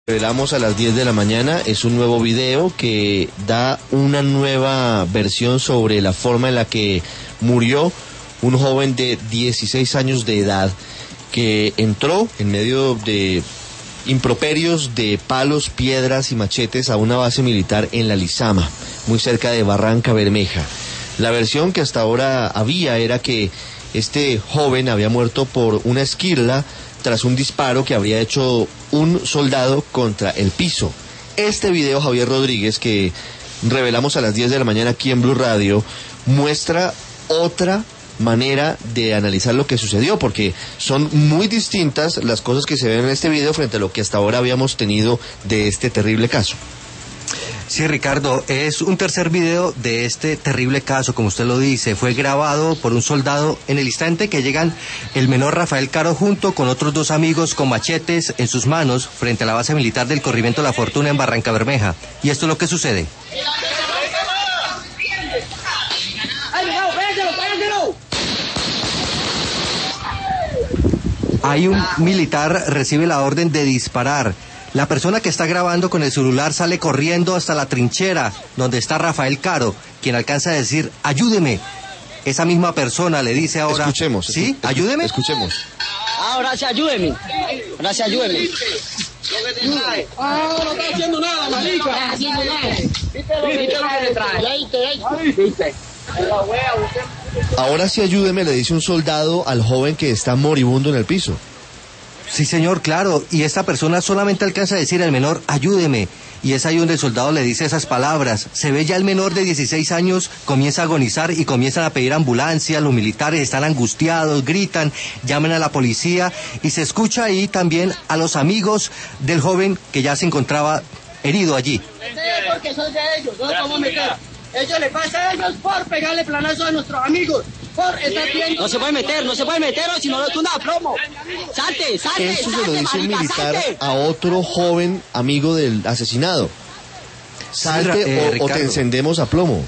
Revelamos a las 10 de la mañana, es un nuevo video que da una nueva versión sobre la forma en la que murió un joven de 16 años de edad que entró en medio de improperios de palos, piedras y machetes a una base militar en La Lizama, muy cerca de Barranca Bermeja. La versión que hasta ahora había era que este joven había muerto por una esquirla tras un disparo que habría hecho un soldado contra el piso. Este video, Javier Rodríguez, que revelamos a las 10 de la mañana aquí en Blue Radio, muestra otra manera de analizar lo que sucedió, porque son muy distintas las cosas que se ven en este video frente a lo que hasta ahora habíamos tenido de este terrible caso. Sí, Ricardo, es un tercer video de este terrible caso, como usted lo dice. Fue grabado por un soldado en el instante que llegan el menor Rafael Caro junto con otros dos amigos con machetes en sus manos frente a la base militar del Corrimiento La Fortuna en Barranca Bermeja. Y esto es lo que sucede. Hay un militar, recibe la orden de disparar. La persona que está grabando con el celular sale corriendo hasta la trinchera donde está Rafael Caro, quien alcanza a decir, ayúdeme. Esa misma persona le dice ahora, escuchemos, ¿sí? ¿Ayúdeme? Escuchemos. Ahora sí, ayúdeme. Ahora sí, ayúdeme. Ah, no está haciendo nada, marica. No está haciendo nada. ¿Viste lo que le trae? ¿Viste? Ahora sí, ayúdeme, le dice un soldado al joven que está moribundo en el piso. Sí, señor, claro, y esta persona solamente alcanza a decir al menor, ayúdeme, y es ahí donde el soldado le dice esas palabras. Se ve ya el menor de 16 años, comienza a agonizar y comienzan a pedir ambulancia, los militares están angustiados, gritan, llaman a la policía, y se escucha ahí también a los amigos del joven que ya se encontraba herido allí. Porque soy de ellos, no vamos a meter. Ellos le pasa a ellos por pegarle planazo a nuestros amigos. No se puede meter, o si no lo tunda a plomo. Salte. Eso se lo dice un militar a otro joven amigo del asesinado. Salte o te encendemos a plomo.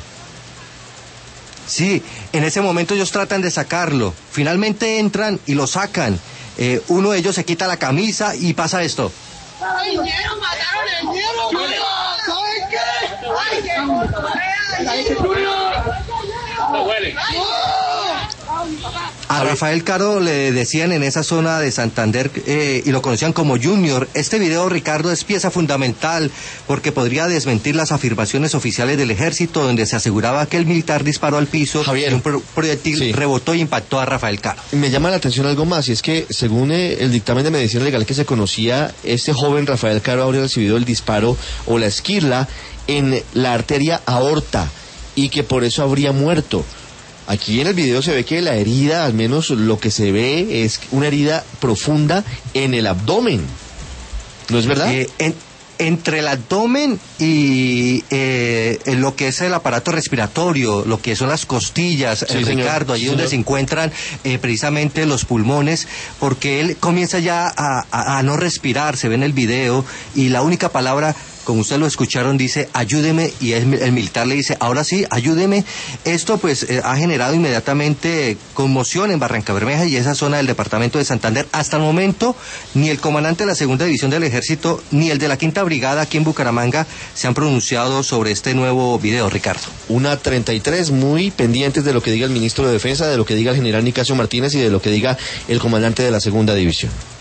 Sí, en ese momento ellos tratan de sacarlo. Finalmente entran y lo sacan. Uno de ellos se quita la camisa y pasa esto. ¡Ay, mataron el ñero! ¿Saben qué? No huele. A Rafael Caro le decían en esa zona de Santander y lo conocían como Junior. Este video, Ricardo, es pieza fundamental porque podría desmentir las afirmaciones oficiales del ejército donde se aseguraba que el militar disparó al piso, Javier, y un proyectil rebotó y impactó a Rafael Caro. Me llama la atención algo más, y es que según el dictamen de medicina legal que se conocía, este joven Rafael Caro habría recibido el disparo o la esquirla en la arteria aorta y que por eso habría muerto. Aquí en el video se ve que la herida, al menos lo que se ve, es una herida profunda en el abdomen. ¿No es verdad? Entre el abdomen y lo que es el aparato respiratorio, lo que son las costillas, sí, Ricardo, allí donde se encuentran precisamente los pulmones, porque él comienza ya a no respirar, se ve en el video, y la única palabra, como ustedes lo escucharon, dice ayúdeme, y el militar le dice ahora sí, ayúdeme. Esto pues ha generado inmediatamente conmoción en Barranca Bermeja y esa zona del departamento de Santander. Hasta el momento ni el comandante de la segunda división del ejército ni el de la quinta brigada aquí en Bucaramanga se han pronunciado sobre este nuevo video, Ricardo. 1:33, muy pendientes de lo que diga el ministro de Defensa, de lo que diga el general Nicasio Martínez y de lo que diga el comandante de la segunda división.